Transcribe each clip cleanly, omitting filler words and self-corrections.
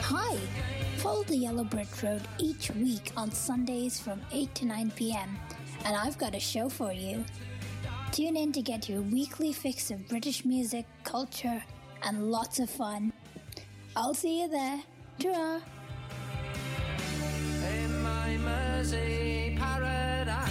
Hi! Follow the Yellow Brick Road each week on Sundays from 8 to 9 p.m. and I've got a show for you. Tune in to get your weekly fix of British music, culture, and lots of fun. I'll see you there. Ta-ra! In my Mersey paradise.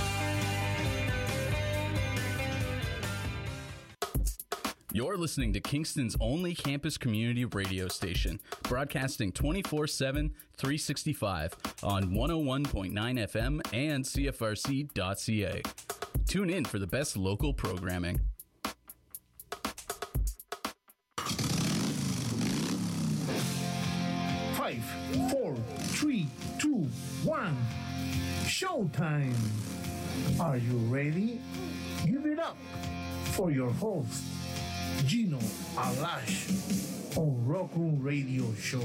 You're listening to Kingston's only campus community radio station, broadcasting 24/7, 365 on 101.9 FM and CFRC.ca. Tune in for the best local programming. 5, 4, 3, 2, 1. Showtime! Are you ready? Give it up for your host, Gino Alash, on Rock Room Radio Show.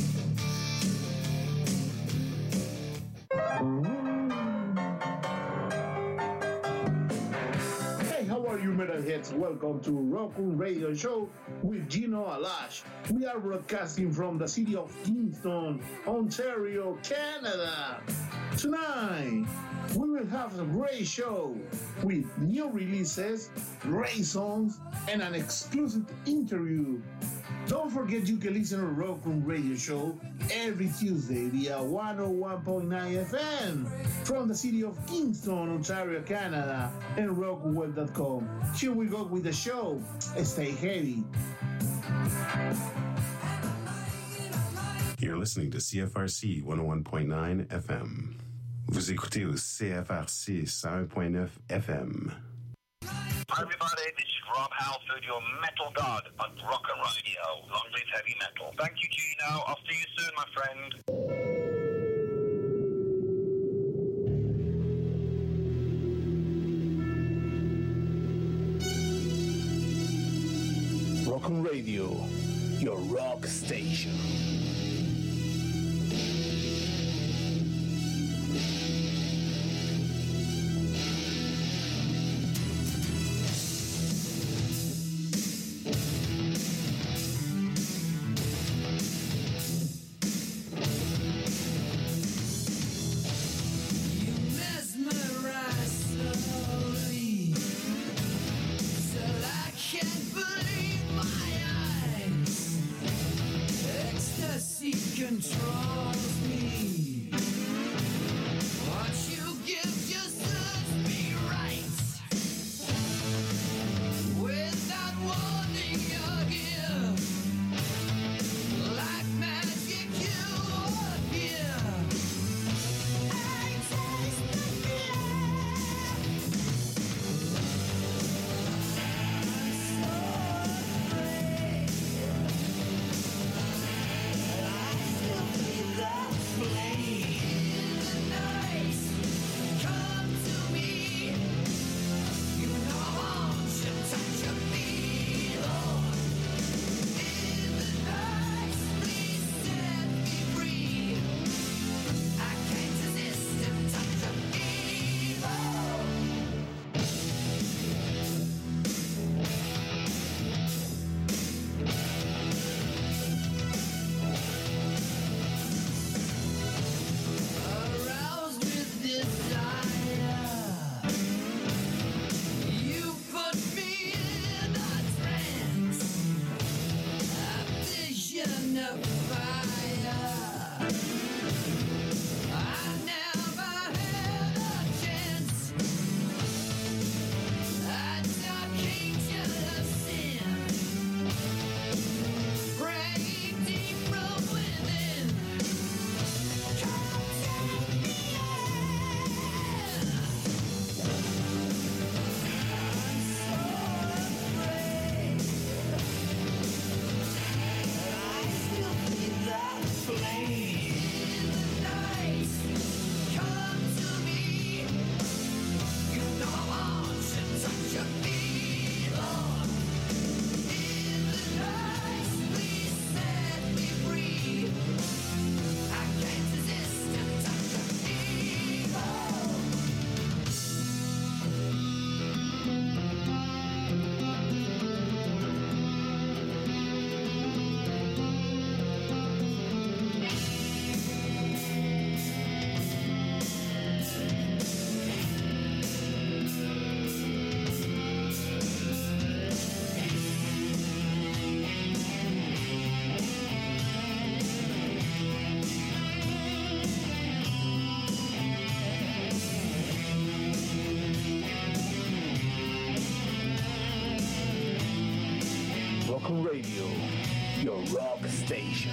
Hey, how are you, metalheads? Welcome to Rock Room Radio Show with Gino Alash. We are broadcasting from the city of Kingston, Ontario, Canada. Tonight, we will have a great show with new releases, great songs, and an exclusive interview. Don't forget you can listen to Rock Room Radio Show every Tuesday via 101.9 FM from the city of Kingston, Ontario, Canada, and rockwell.com. Here we go with the show. Stay heavy. You're listening to CFRC 101.9 FM. Vous écoutez au CFRC 101.9 FM. Hi everybody, this is Rob Halford, your metal god on Rock and Radio. Long live heavy metal. Thank you, Gino. I'll see you soon, my friend. Rock and Radio, your rock station. Controls me. What you give just serves me right. Without warning, you're here. Like magic, you appear. I taste the fear. I'm so afraid. Rock'n Radio, your rock station.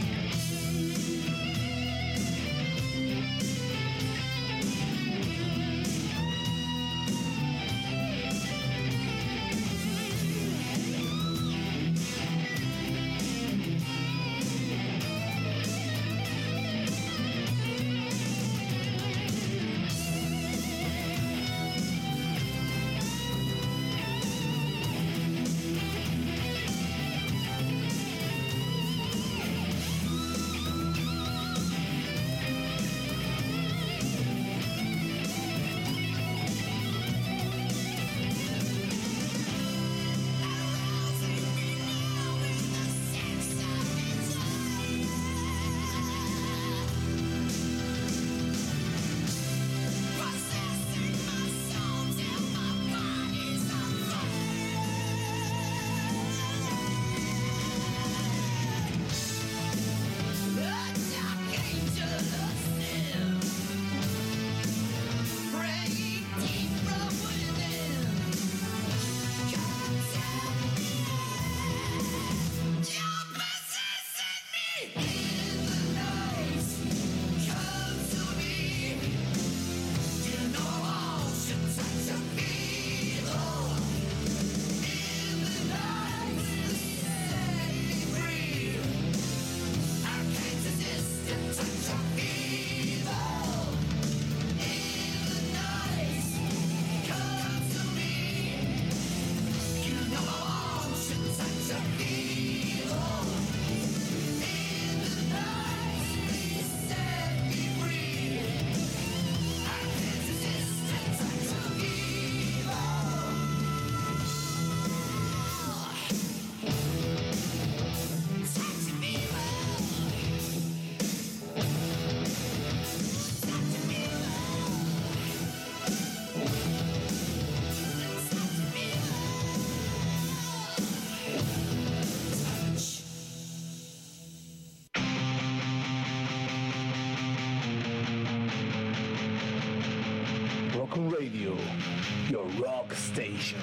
Rock'n Radio, your rock station.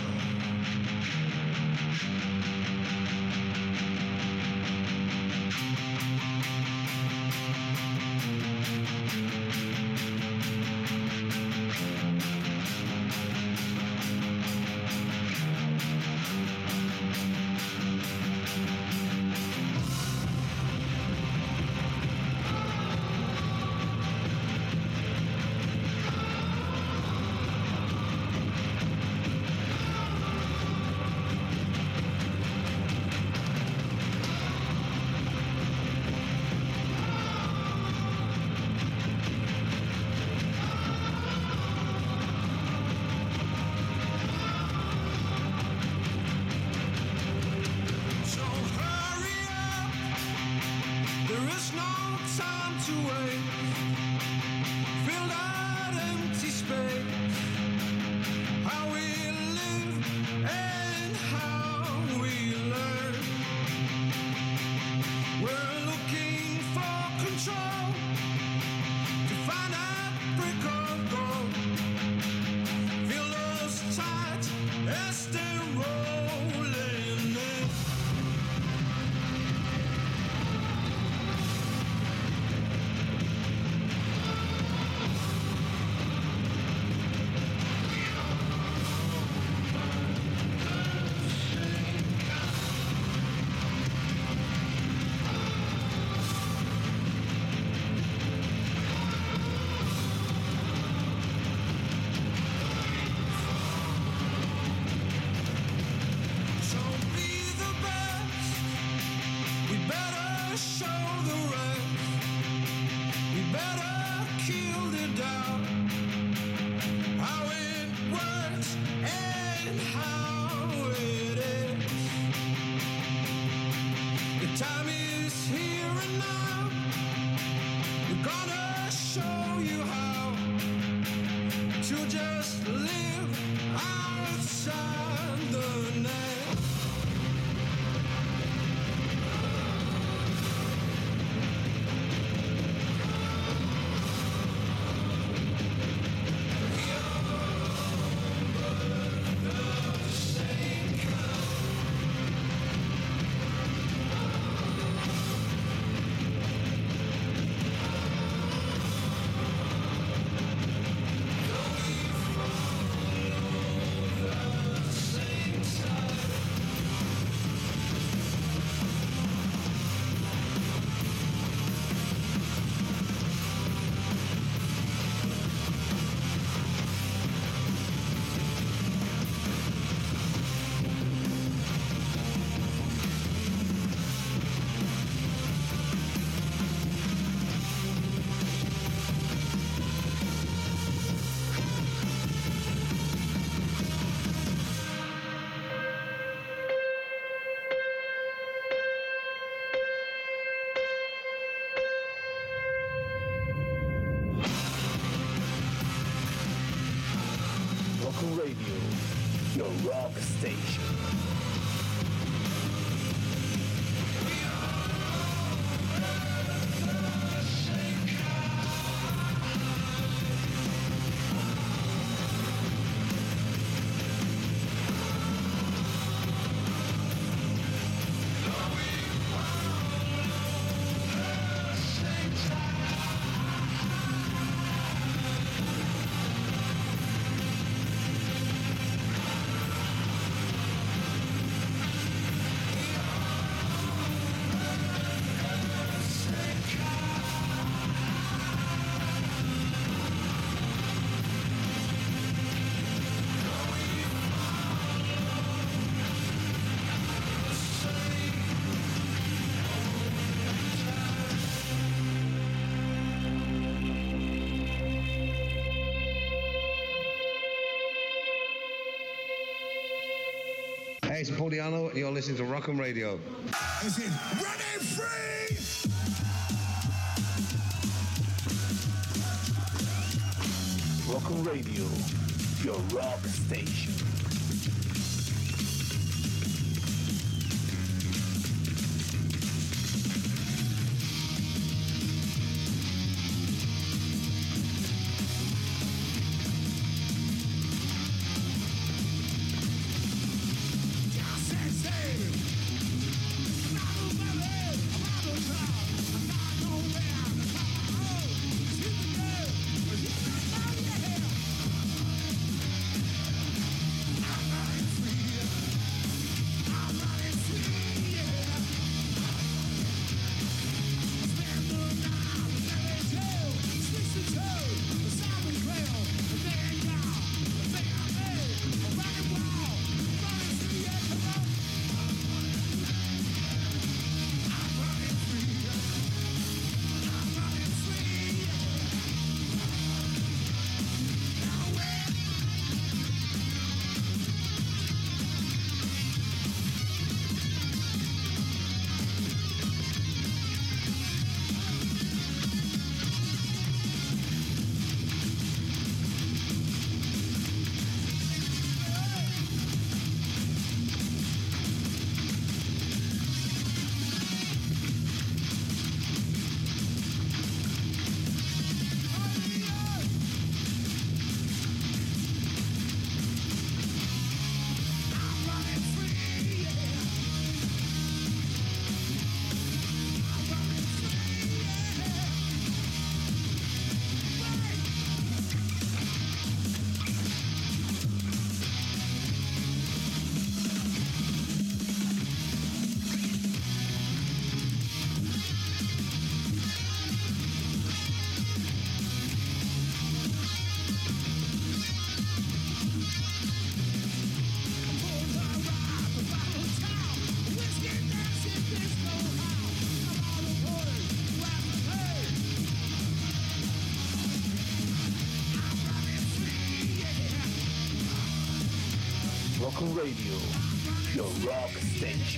Radio, your rock station. Hey, it's Pauliano, and you're listening to Rock and Radio. Is it running free? Rock and Radio, your rock station. Rock and Radio, your rock station.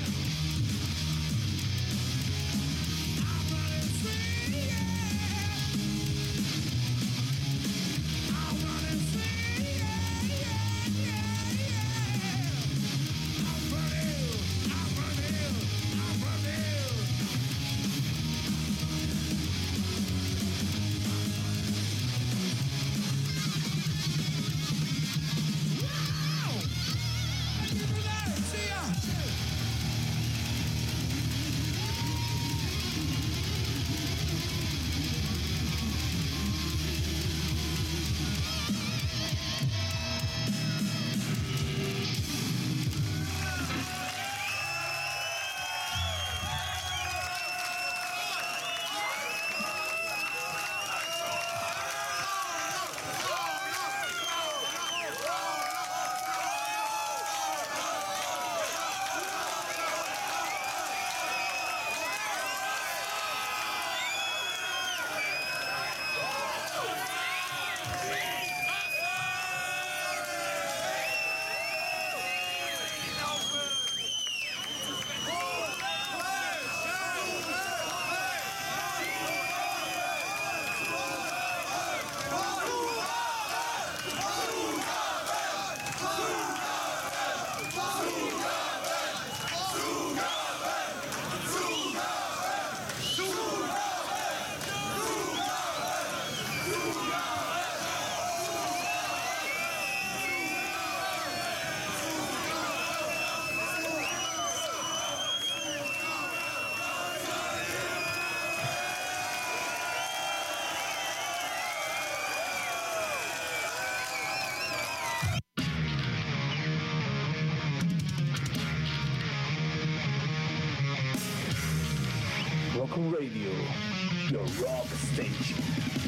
Rock on Radio, your rock station.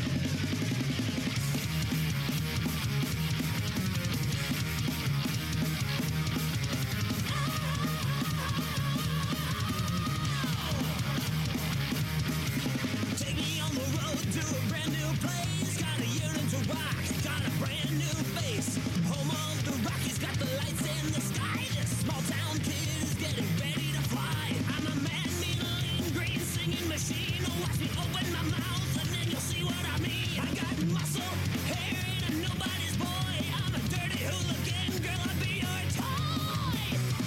Take me on the road to a brand new place. Got a yearning to rock, got a brand new face. Home of the Rockies, got the lights in the sky. This small town kid is getting ready to fly. I'm a man-meaning green singing machine. Watch me open my mouth and then you'll see what I mean. I got muscle, hair, and I'm nobody's boy. I'm a dirty hooligan, girl, I'll be your toy.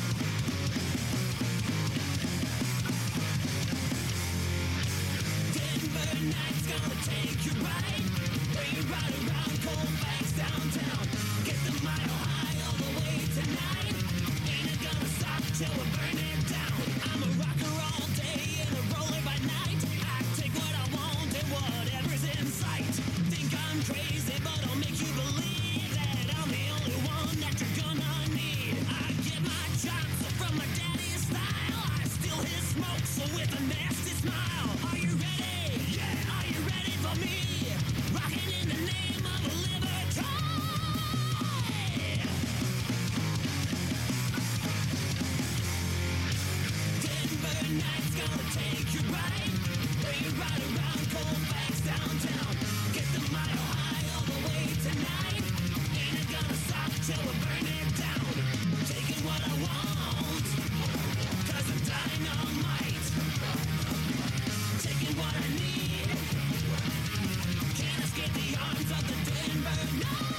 Denver night's gonna take you right. Bring you right around Colfax downtown. Get the mile high all the way tonight. Ain't it gonna stop till we burn it down. I'm a rocker all day and a roller by night. I take what I want and whatever's in sight. Think I'm crazy, but I'll make you believe that I'm the only one that you're gonna need. I get my chops from my daddy's style. I steal his smoke, so with a nasty smile. Are you ready? Yeah, are you ready for me? Rocking in the name of liberty. Denver night's gonna take you right. Bring you right around Colfax downtown. Get the mile high all the way tonight. Ain't it gonna stop till we burn it down. Taking what I want, 'cause I'm dynamite. Taking what I need. Can't escape the arms of the Denver Knights.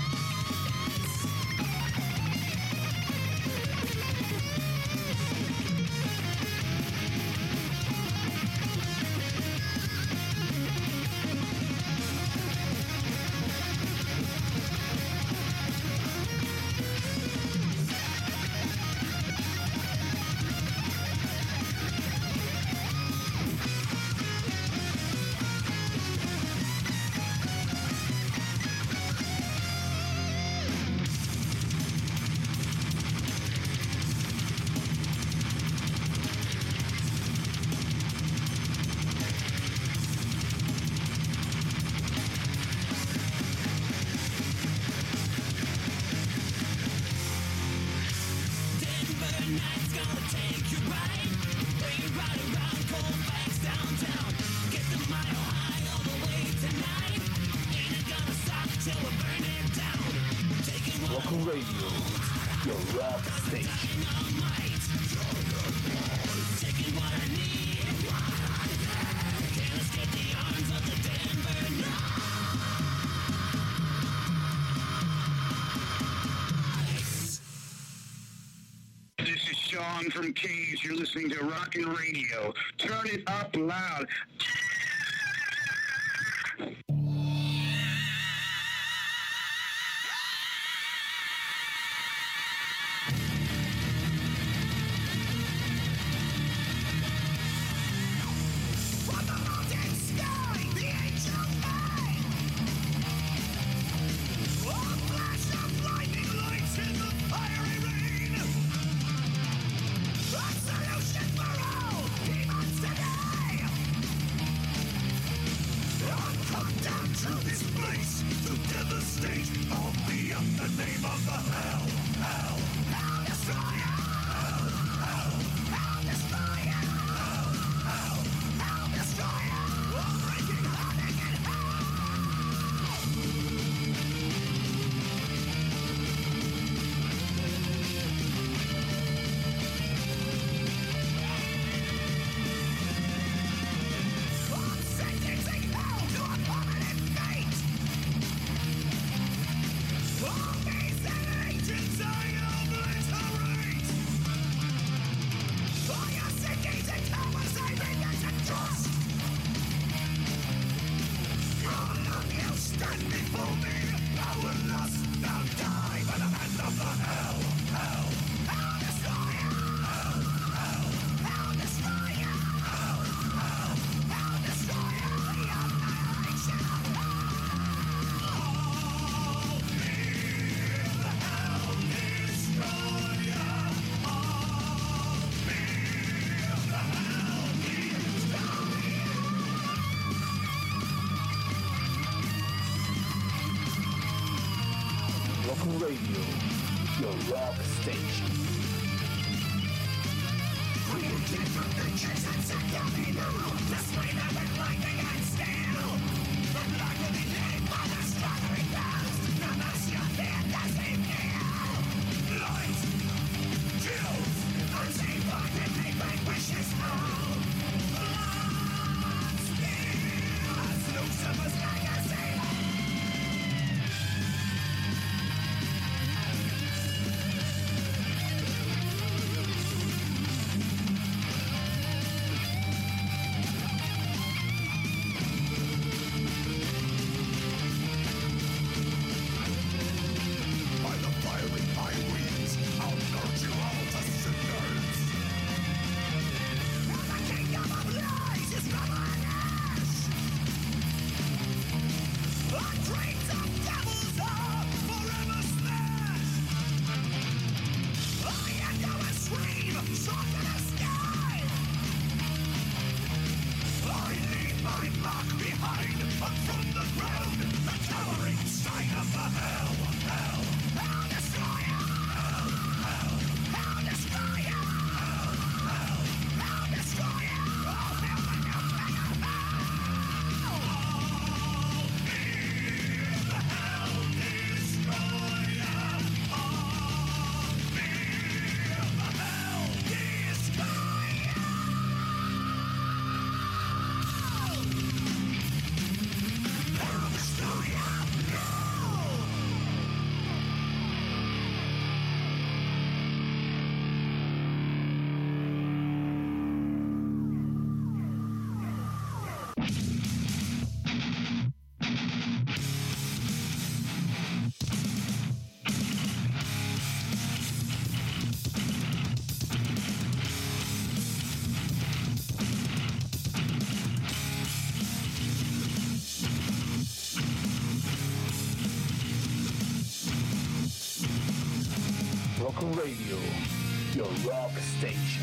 Denver night's gonna take you right. Bring you right around Colfax downtown. Get the mile high all the way tonight. Ain't it gonna stop till we burn it down. Taking what Rock on Radio, your rock station. dynamite. Taking what I need. Can't escape the arms of the Denver Knights. This is Sean from Cage. You're listening to Rockin' Radio. Turn it up loud. From the mountain sky, the angel light. A flash of lightning lights in the fiery rain. A solution for all demons today. I'll come down to this place to devastate all beyond the name of the hell. Hell destroyer. Hell destroyer. Hell destroyer. Breaking havoc in I'm sentencing hell to a permanent fate. All these agents Radio, your rock station. Rock'n Radio, your rock station.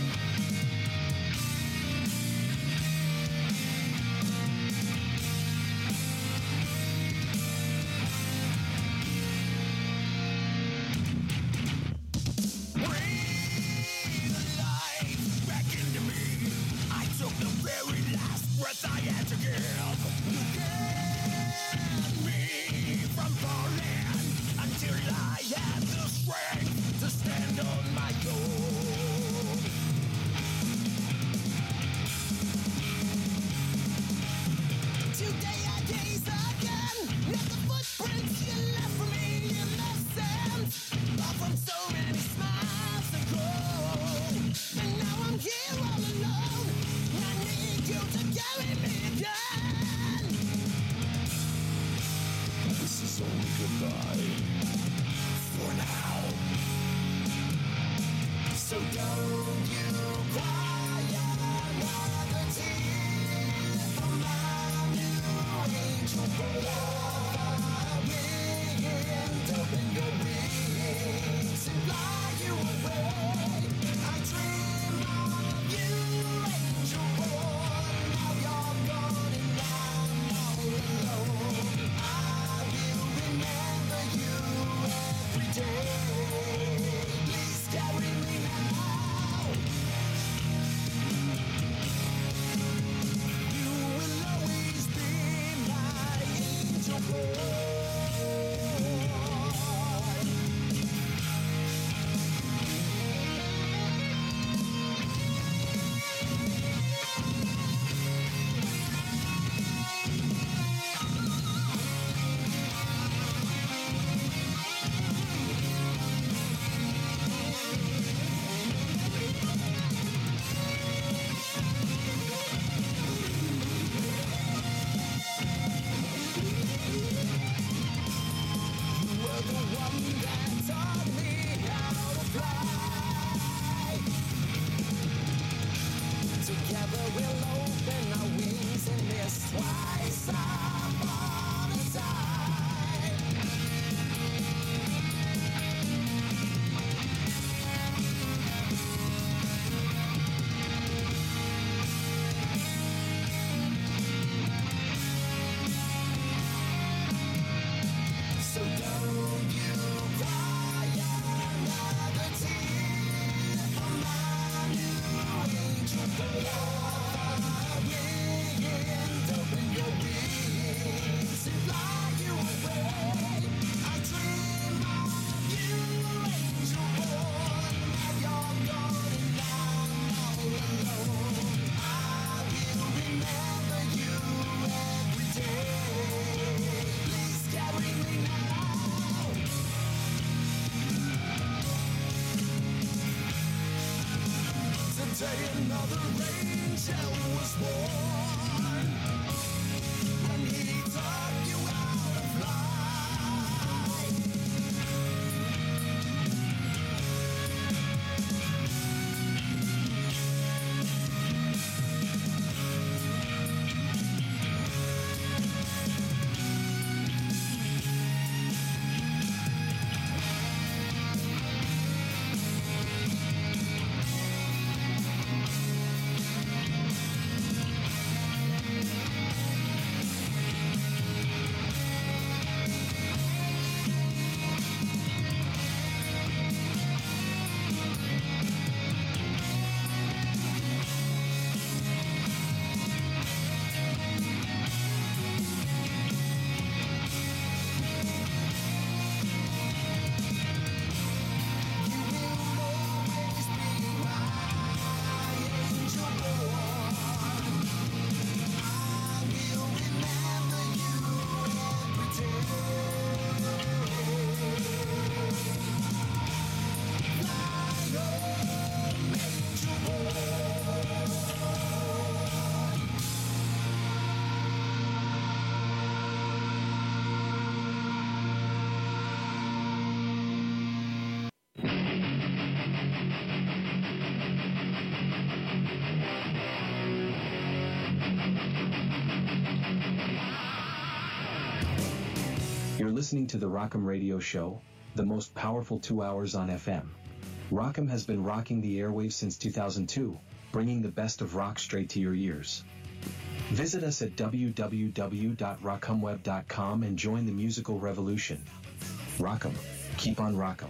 You're listening to the Rockham Radio Show, the most powerful 2 hours on FM. Rockham has been rocking the airwaves since 2002, bringing the best of rock straight to your ears. Visit us at www.rockhamweb.com and join the musical revolution. Rockham, keep on Rockham.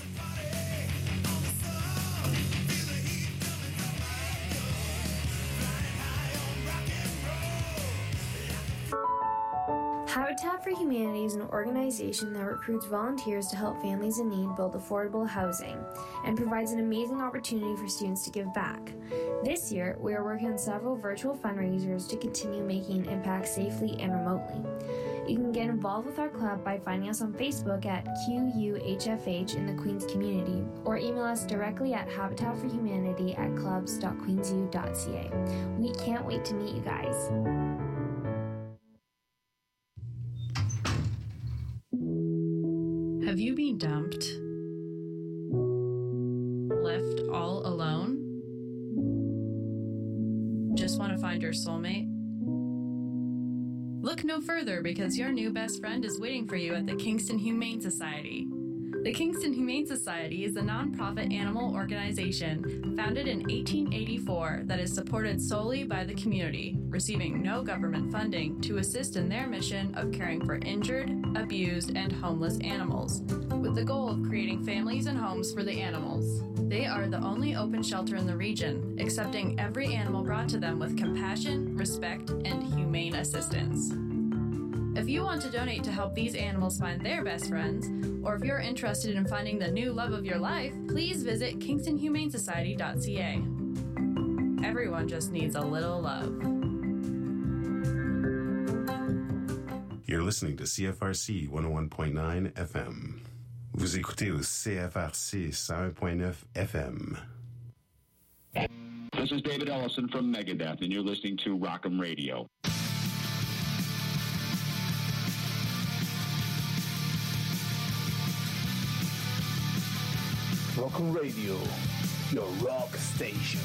Habitat for Humanity is an organization that recruits volunteers to help families in need build affordable housing and provides an amazing opportunity for students to give back. This year, we are working on several virtual fundraisers to continue making an impact safely and remotely. You can get involved with our club by finding us on Facebook at QUHFH in the Queens community, or email us directly at habitatforhumanity@clubs.queensu.ca. We can't wait to meet you guys. Have you been dumped? Left all alone? Just want to find your soulmate? Look no further, because your new best friend is waiting for you at the Kingston Humane Society. The Kingston Humane Society is a nonprofit animal organization founded in 1884 that is supported solely by the community, receiving no government funding to assist in their mission of caring for injured, abused, and homeless animals, with the goal of creating families and homes for the animals. They are the only open shelter in the region, accepting every animal brought to them with compassion, respect, and humane assistance. If you want to donate to help these animals find their best friends, or if you're interested in finding the new love of your life, please visit kingstonhumanesociety.ca. Everyone just needs a little love. You're listening to CFRC 101.9 FM. Vous écoutez au CFRC 101.9 FM. This is David Ellison from Megadeth, and you're listening to Rockham Radio. Rockham Radio, your rock station.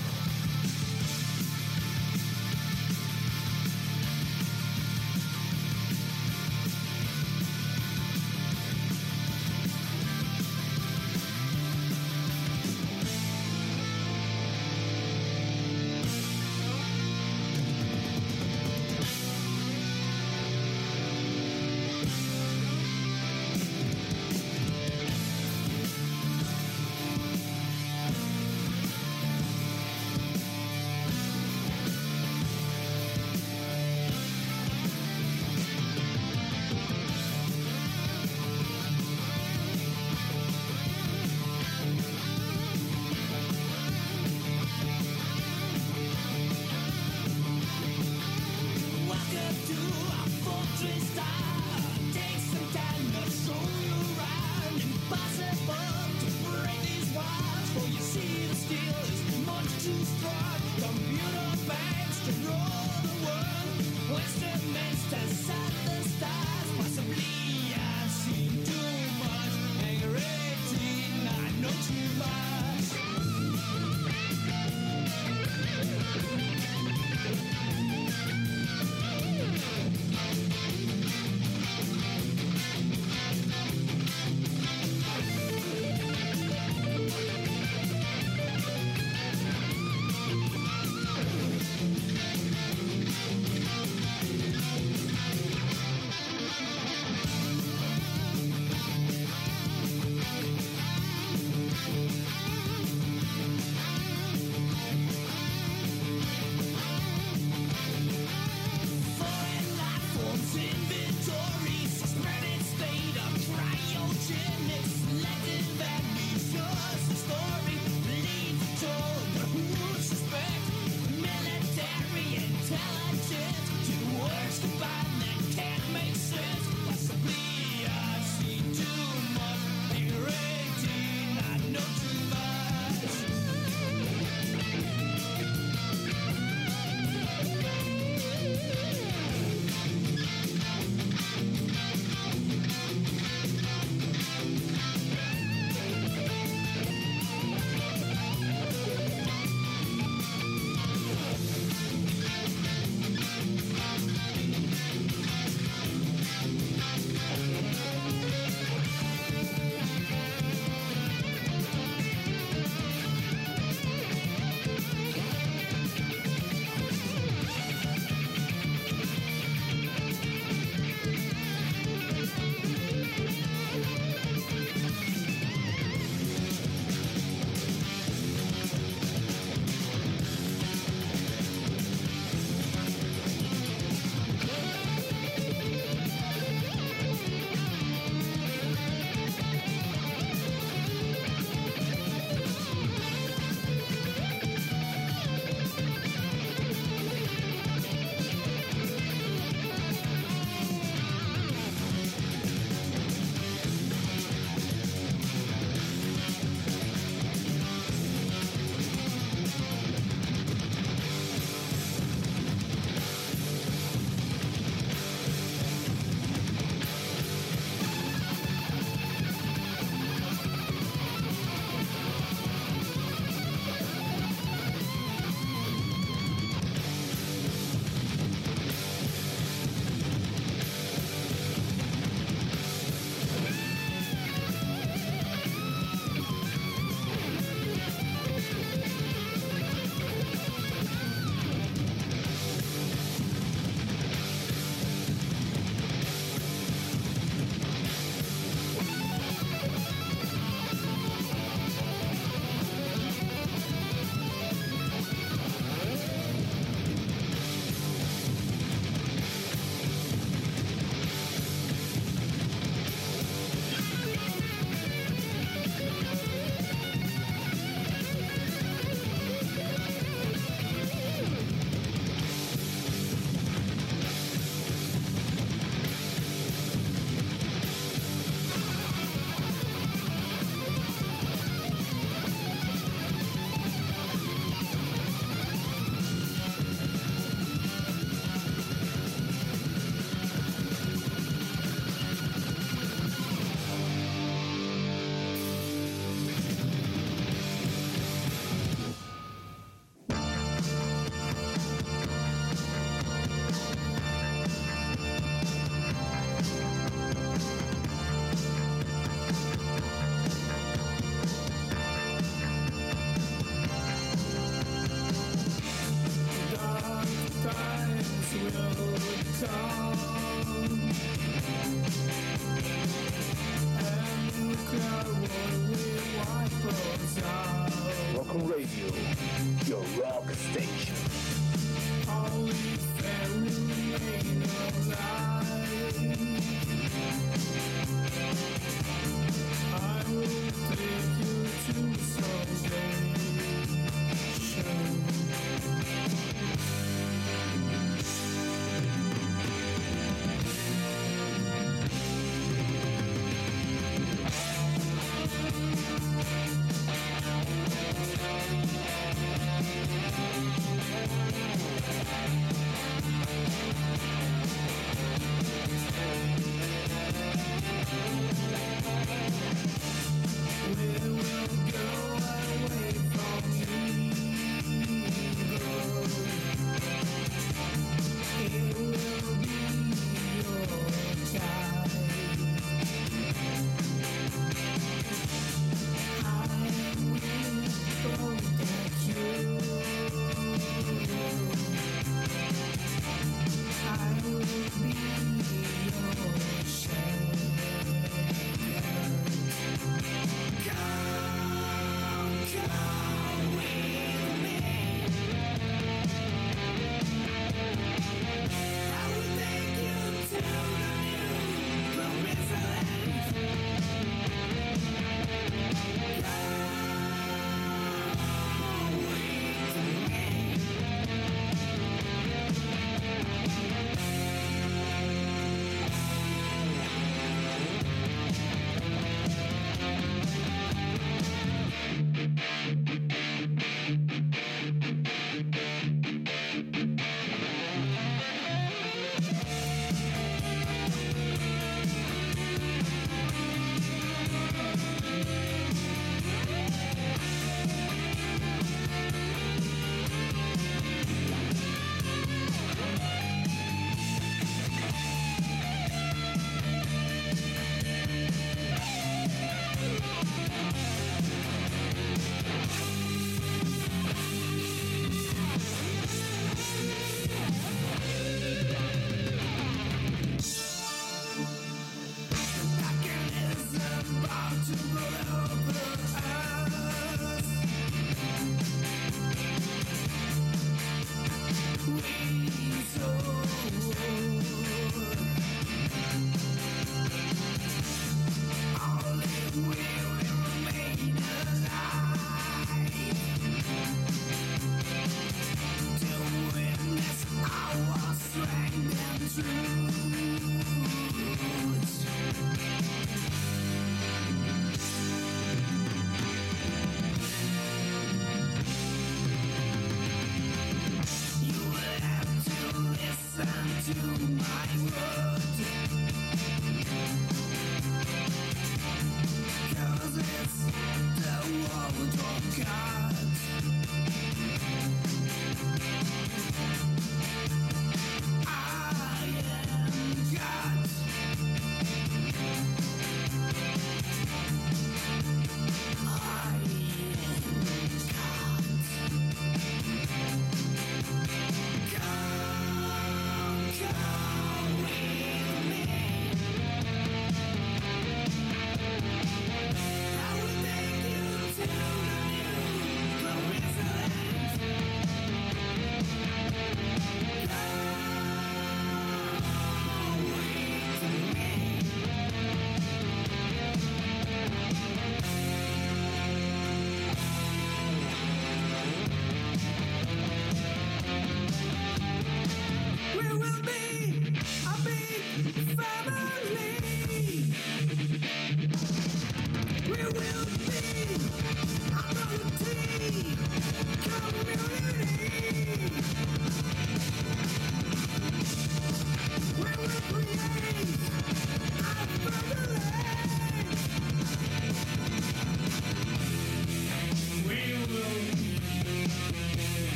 Rock'n Radio, your rock station.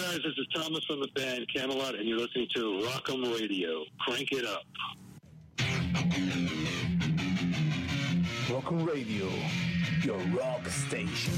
guys, this is Thomas from the band Camelot, and you're listening to Rock'em Radio. Crank it up. Rock'em Radio, your rock station.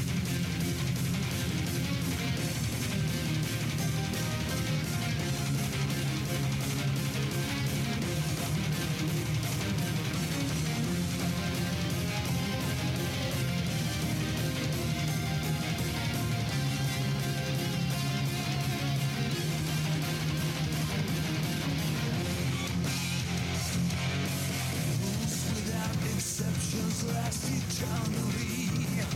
Last eternally.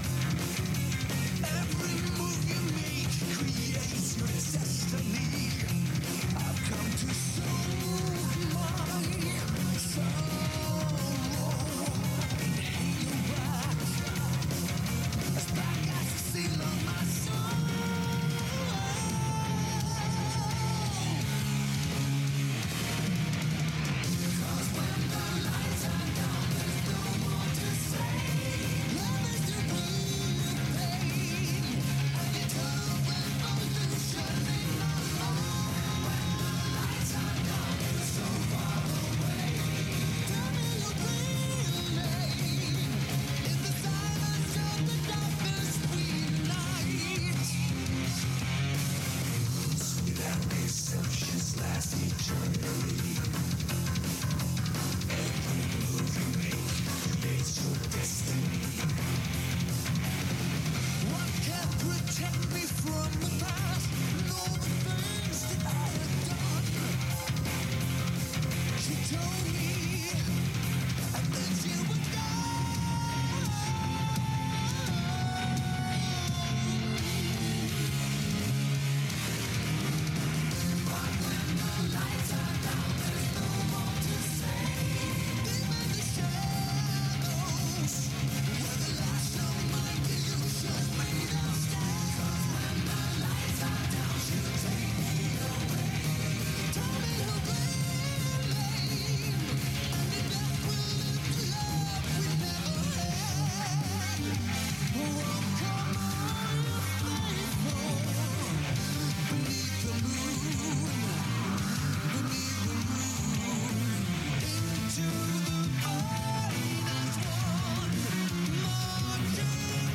Every move you make creates your destiny. I've come to soothe my sorrow and hang you back as back as the seal on my soul. Cause when the lights are down, there's no more to say. Love is the blue pain, and it's over pollution in my heart. When the lights are down, you're so far away. Tell me your real name. In the silence of the darkness we unite. Without exceptions last eternally. Every move you make creates your destiny. What can protect me from the past and all the things that I have done? She told me, and then she was gone. But when the lights are down, there's no more to say. Deep in the shadows, where the last of my illusions made of stars. 'Cause when the lights are down, she'll take me away. Tell me her real name, and in death we'll live the love we never had. Oh, come on, faithful, beneath the moon, into the finest one, marching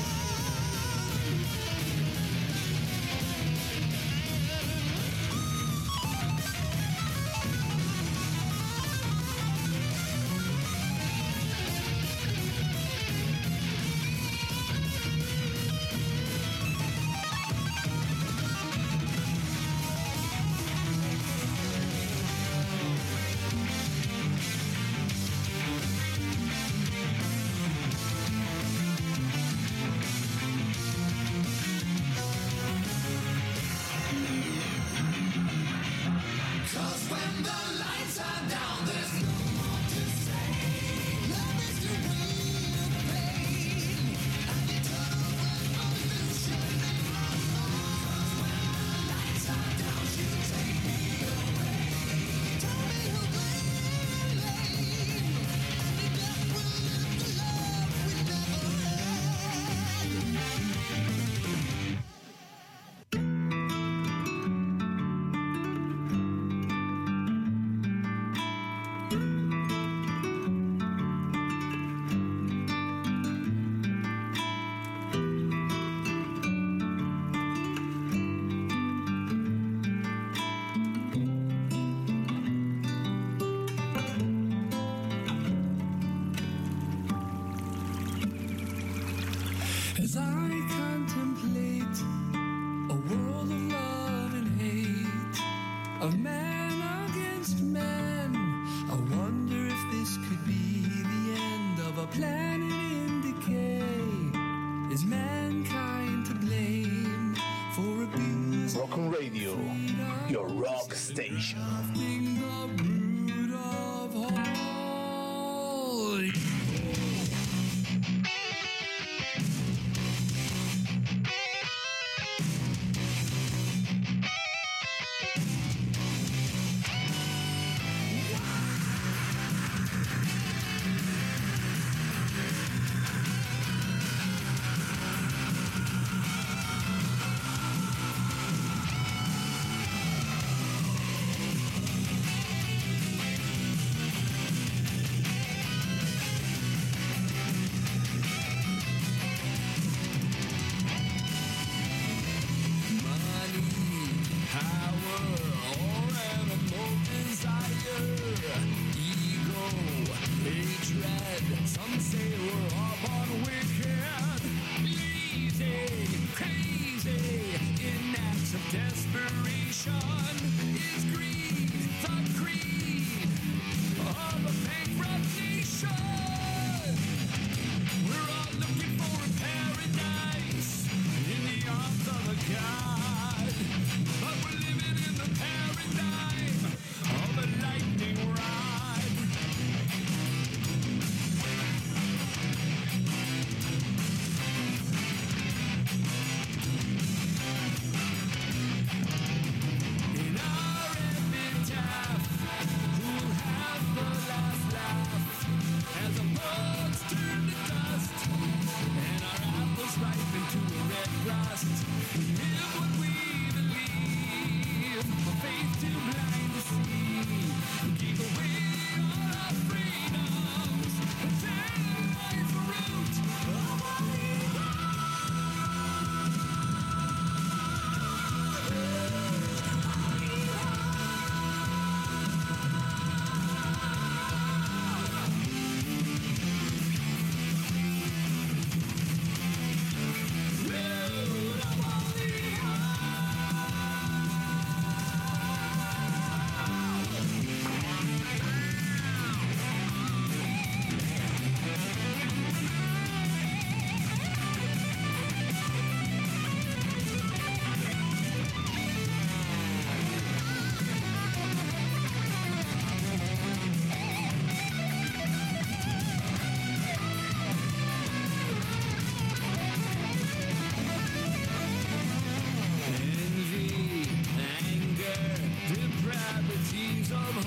Cause when the lights are down, there's no more to say. Love is the real pain, and it's over pollution in my heart. 'Cause when the lights are down, she'll take me away. Tell me her real name, and in death we'll live the love we never had. As I contemplate a world of love and hate, of man against man, I wonder if this could be the end of a planet in decay. Is mankind to blame for abuse? Rock'em Radio, your rock station. Being the root of all evil.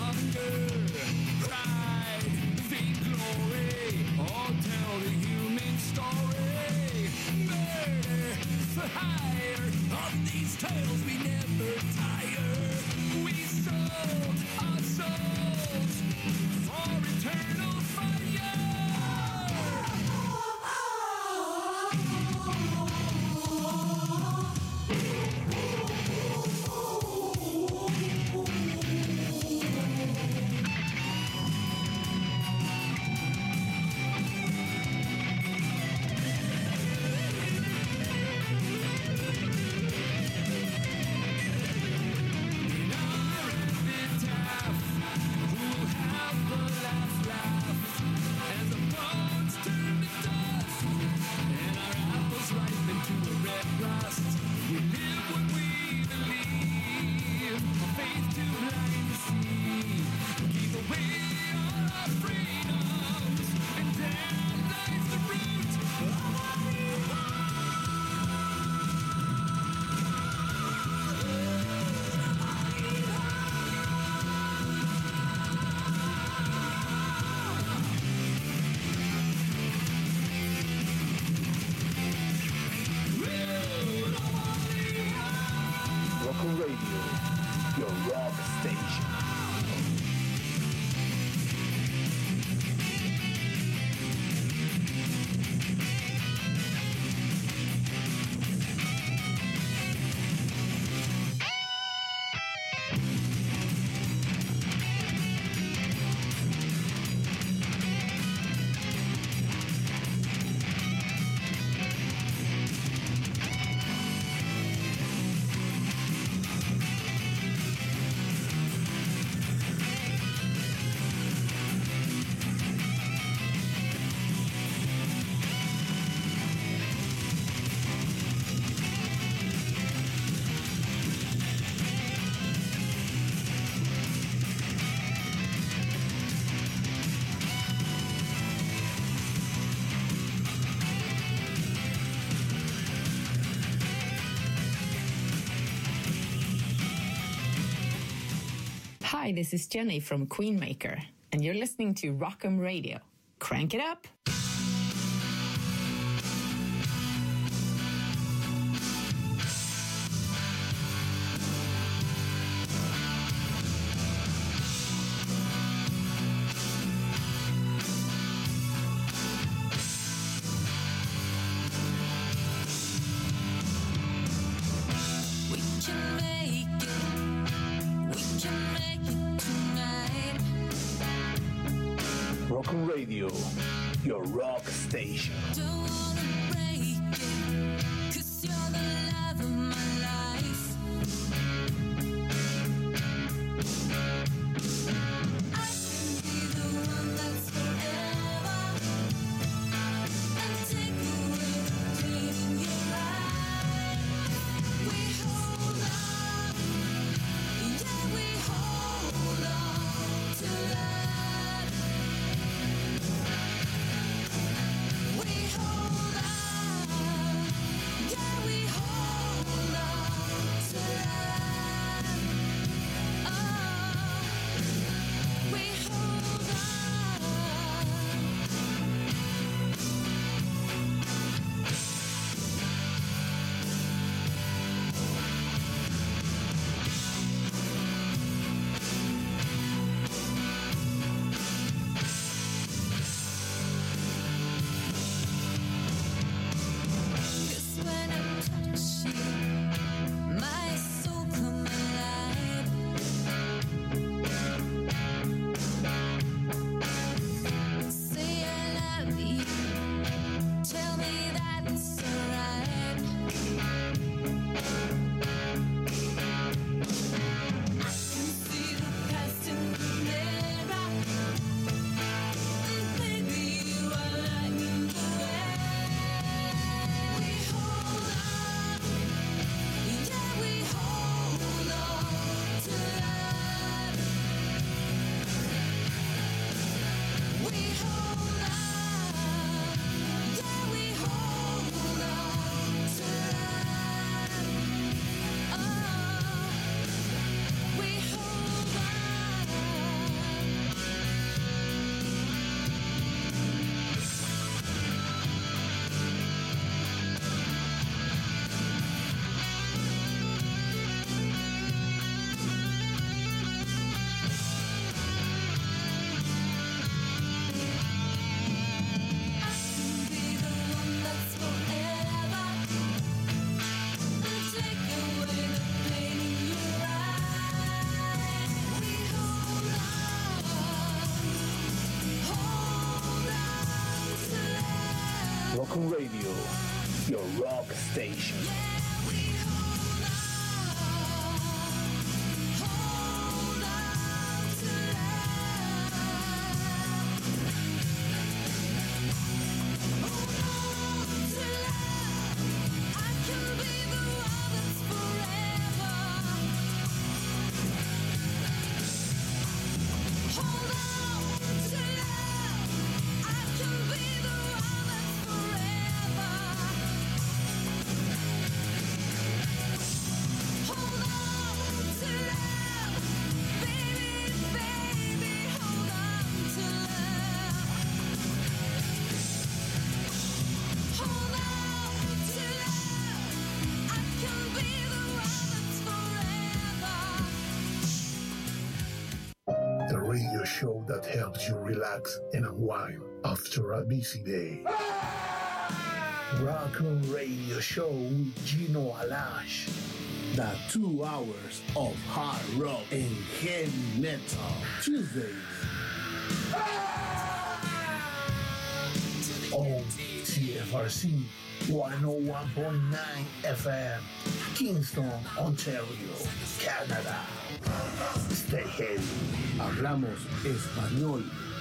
hunger, pride, fake glory, all tell the human story. Murder for hire, on these tales we never tire. We sold our souls for eternal fire. Rock'n Radio, your rock station. Hi, this is Jenny from Queenmaker, and you're listening to Rock'em Radio. Crank it up! Rock'n Radio, your rock station. your rock station. The radio show that helps you relax and unwind after a busy day. Rock On Radio Show with Gino Alash. The 2 hours of hard rock and heavy metal. Tuesdays. On CFRC 101.9 FM. Kingston, Ontario, Canada. Stay heavy. Hablamos español.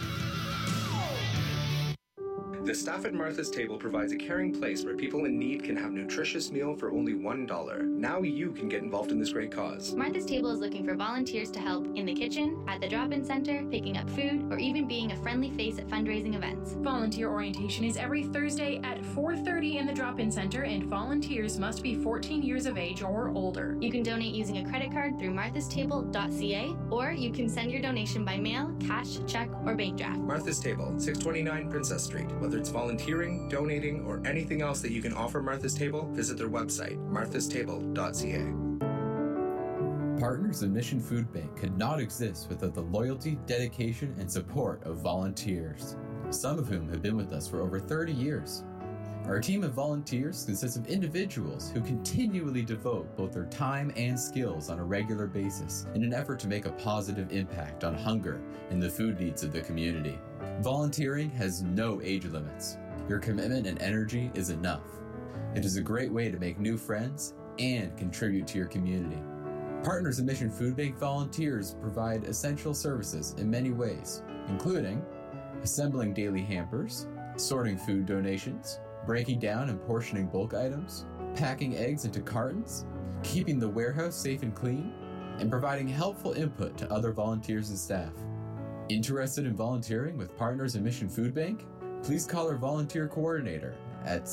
The staff at Martha's Table provides a caring place where people in need can have a nutritious meal for only $1. Now you can get involved in this great cause. Martha's Table is looking for volunteers to help in the kitchen, at the drop-in center, picking up food, or even being a friendly face at fundraising events. Volunteer orientation is every Thursday at 4:30 in the drop-in center, and volunteers must be 14 years of age or older. You can donate using a credit card through marthastable.ca, or you can send your donation by mail, cash, check, or bank draft. Martha's Table, 629 Princess Street. Whether it's volunteering, donating, or anything else that you can offer Martha's Table, visit their website, marthastable.ca. Partners in Mission Food Bank could not exist without the loyalty, dedication, and support of volunteers, some of whom have been with us for over 30 years. Our team of volunteers consists of individuals who continually devote both their time and skills on a regular basis in an effort to make a positive impact on hunger and the food needs of the community. Volunteering has no age limits. Your commitment and energy is enough. It is a great way to make new friends and contribute to your community. Partners in Mission Food Bank volunteers provide essential services in many ways, including assembling daily hampers, sorting food donations, breaking down and portioning bulk items, packing eggs into cartons, keeping the warehouse safe and clean, and providing helpful input to other volunteers and staff. Interested in volunteering with Partners in Mission Food Bank? Please call our volunteer coordinator at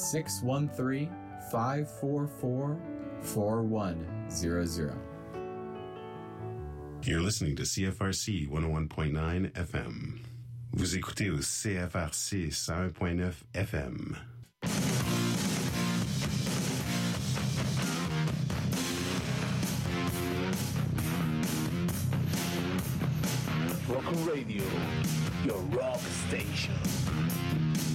613-544-4100. You're listening to CFRC 101.9 FM. Vous écoutez au CFRC 101.9 FM. Rock On Radio, your rock station.